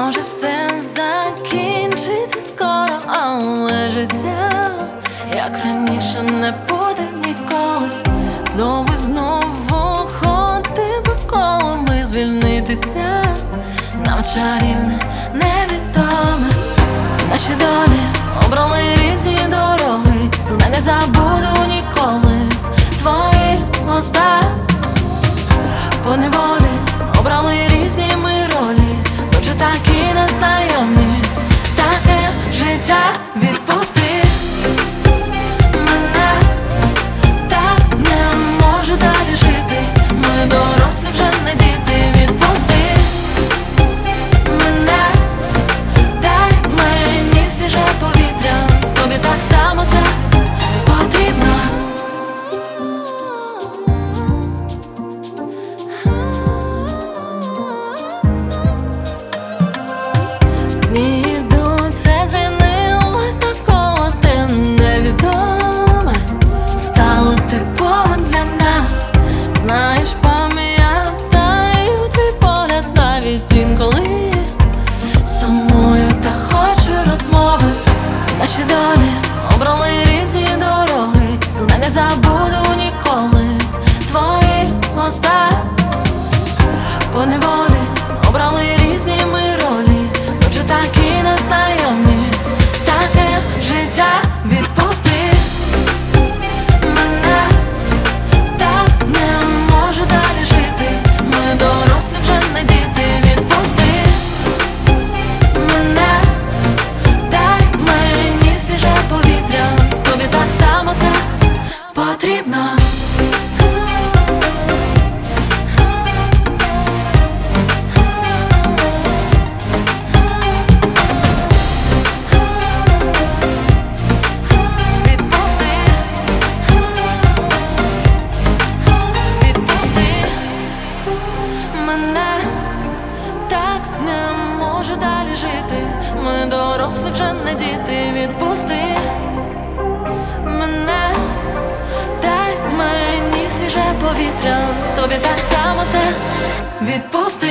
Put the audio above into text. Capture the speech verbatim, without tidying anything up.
Може все закінчиться скоро, але життя, як раніше, не буде ніколи. Знову і знову ходити по колу, ми звільнитися нам чарівне, невідоме. Наші долі обрали різні дороги, знай не забуду ніколи твої уста. По неволі обрали різні ми ролі, бо вже такі незнайомі. Таке життя, відпусти мене, так не можу далі жити. Ми дорослі, вже не діти. Відпусти мене, дай мені свіже повітря. Тобі так само це потрібно. Дні йдуть, все змінилось навколо, те невідоме стало типовим для нас. Знаєш, пам'ятаю твій погляд навіть інколи сумую та хочу розмови. Наші долі обрали різні дороги, знай не забуду ніколи твої уста. По неволі обрали різні ми ролі, бо вже такі незнайомі. Таке життя, відпусти мене, так не можу далі жити. Ми дорослі, вже не діти. Відпусти мене, дай мені свіже повітря. Тобі так само це потрібно. Мене, так не можу далі жити. Ми дорослі, вже не діти. Відпусти мене, дай мені свіже повітря. Тобі так само це відпусти.